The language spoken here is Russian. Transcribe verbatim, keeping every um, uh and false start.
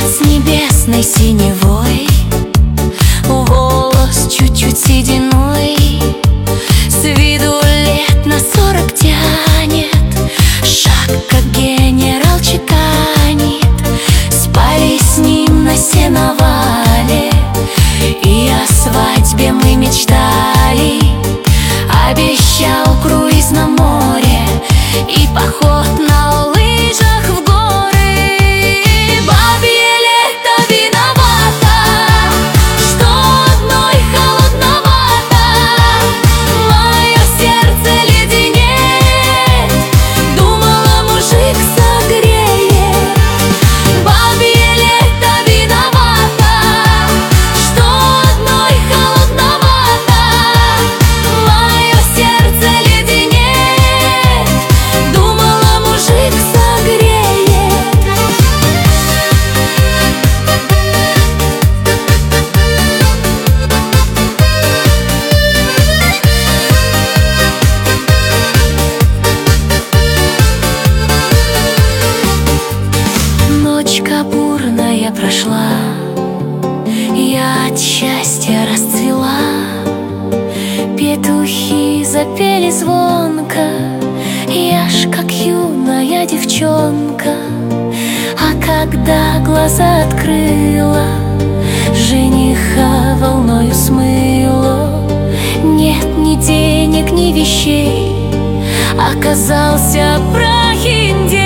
с небесной синевой, волос чуть-чуть сединой, с виду лет на сорок тянет, шаг как генерал чеканит. Спали с ним на сеновале, и о свадьбе мы мечтали. Обещал круиз на море и поход на лыжах в горы. Бабье лето виновато, что одной холодновато. Мое сердце леденеет, думала, мужик согреет. Бабье лето виновато, что одной холодновато. Мое сердце леденеет, думала, мужик согреет. Ночка бурная прошла, я от счастья расцвела. Петухи запели звонко, я ж как юная девчонка. А когда глаза открыла, жениха волною смыло. Нет ни денег, ни вещей, оказался прохиндей.